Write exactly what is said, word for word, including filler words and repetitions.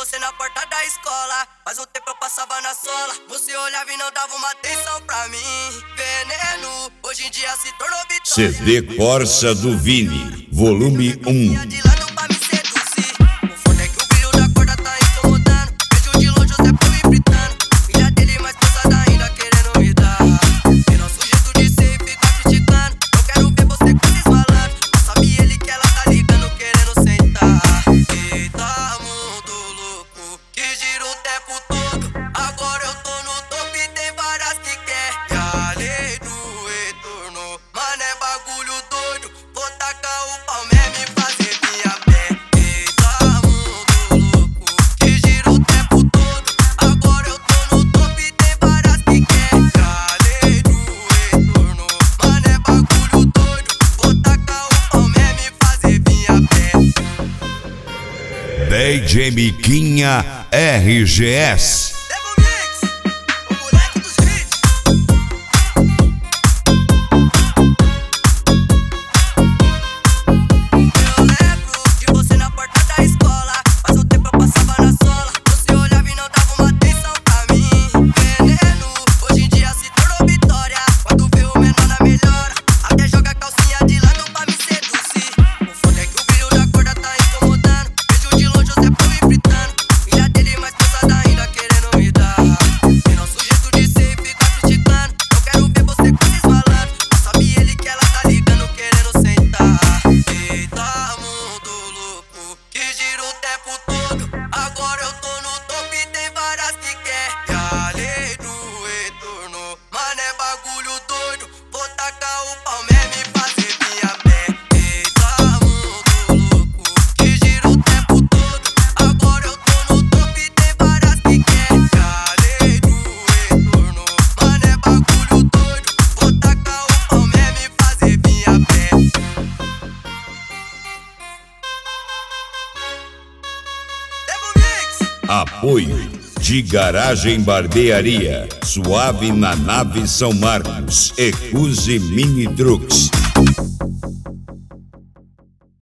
você na porta da escola. Faz um tempo eu passava na sola, você olhava e não dava uma atenção pra mim. Veneno, hoje em dia se tornou vitória. C D Corsa do Vini, volume um. De lado pra me seduzir. O foda é que o brilho da corda tá incomodando. Vejo de longe o Zé Peu me fritando. Filha dele mais pesada ainda querendo me dar. E nosso jeito de ser e fica criticando. Eu quero ver você com esses malandros. Não sabe ele que ela tá ligando, querendo sentar. Eita, mundo louco, que gira o tempo todo. Agora eu tô no topo e tem várias que quer. E a lei do retorno, mano, é bagulho doido. Vou tacar o pau mesmo e fazer minha pé. Eita, mundo louco, que gira o tempo todo. Agora eu tô no topo e tem várias que quer. E a lei do retorno, mano, é bagulho doido. Vou tacar o pau mesmo e fazer minha pé. D J Miquinha R G S. Devo Mix, o moleque dos hits. Eu lembro de você na porta da escola. Faz um tempo eu passava na sola, você olhava e não dava uma atenção pra mim. Veneno, hoje em dia se tornou vitória. Quando vê o menor na melhora, até joga a calcinha de lado pra me seduzir. O foda é que o brilho da corda tá incomodando. Vejo de longe o Zé Peu me fritando. Filha dele mais pesada ainda querendo me dar. E nosso jeito de ser e fica criticando. Eu quero ver você com esses malandros. Não sabe ele que ela tá ligando, querendo sentar. Eita, mundo louco, que gira o tempo todo. Agora eu tô no topo e tem várias que quer. E a lei do retorno, mano, é bagulho doido. Vou tacar o pau mesmo e fazer minha pé. Eita, mundo louco, que gira o tempo todo. Agora eu tô no topo e tem várias que quer. E a lei do retorno, mano, é bagulho doido. Vou tacar o pau mesmo e fazer minha pé. Devo Mix. Apoio de Garagem Barbearia, Suave na Nave São Marcos, Ecuse Mini Trucks.